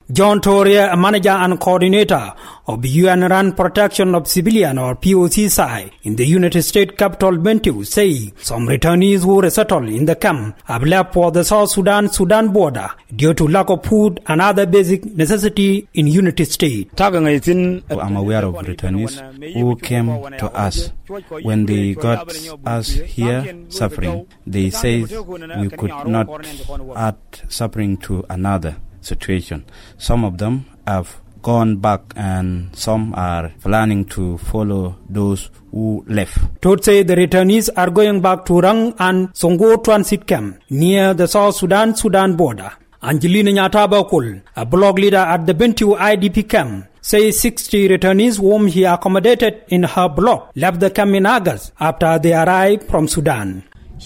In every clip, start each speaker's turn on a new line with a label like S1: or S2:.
S1: John Toria, a manager and coordinator of the UN-run Protection of Civilian or POC side in the United States capital Bentiu, say some returnees who resettled in the camp have left for the South Sudan border due to lack of food and other basic necessity in United States.
S2: I'm aware of returnees who came to us. When they got us here suffering, they said we could not add suffering to another situation. Some of them have gone back and some are planning to follow those who left.
S1: Todd said the returnees are going back to Rang and Songo transit camp near the South Sudan border. Angelina Nyatabakul, a blog leader at the Bentiu IDP camp, says 60 returnees whom he accommodated in her block left the camp in August after they arrived from Sudan.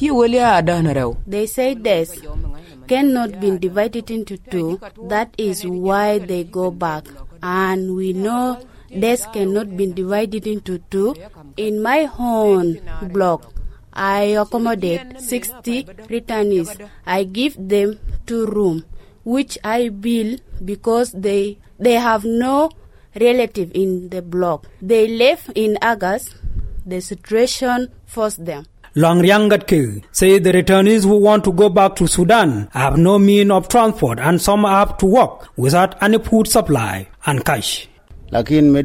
S3: They said this cannot be divided into two. That is why they go back. And we know this cannot be divided into two. In my own block, I accommodate 60 returnees. I give them 2 rooms, which I build because they have no relative in the block. They left in August. The situation forced them.
S1: Long Ryangatke say the returnees who want to go back to Sudan have no means of transport and some have to walk without any food supply and cash.
S2: When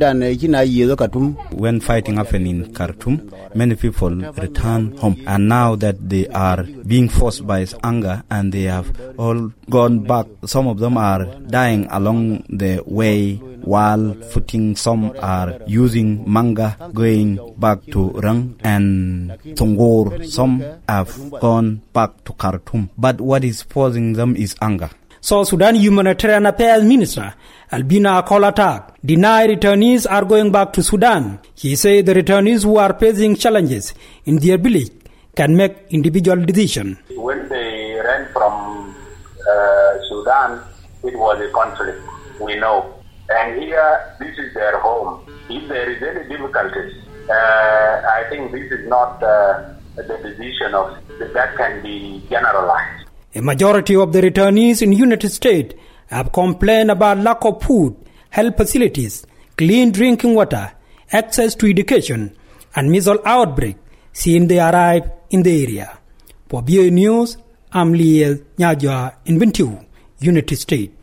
S2: fighting happened in Khartoum, many people returned home, and now that they are being forced by anger and they have all gone back, some of them are dying along the way while footing. Some are using manga going back to Rang and Tongor. Some have gone back to Khartoum, but what is forcing them is anger.
S1: South Sudan Humanitarian Affairs Minister Albina Akolatak denied returnees are going back to Sudan. He said the returnees who are facing challenges in their village can make individual decisions.
S4: When they ran from Sudan, it was a conflict, we know. And here, this is their home. If there is any difficulties, I think this is not the decision of that can be generalized.
S1: A majority of the returnees in United States have complained about lack of food, health facilities, clean drinking water, access to education, and measles outbreak since they arrived in the area. For BA News, I'm Liel Nyajwa in Bentiu, United States.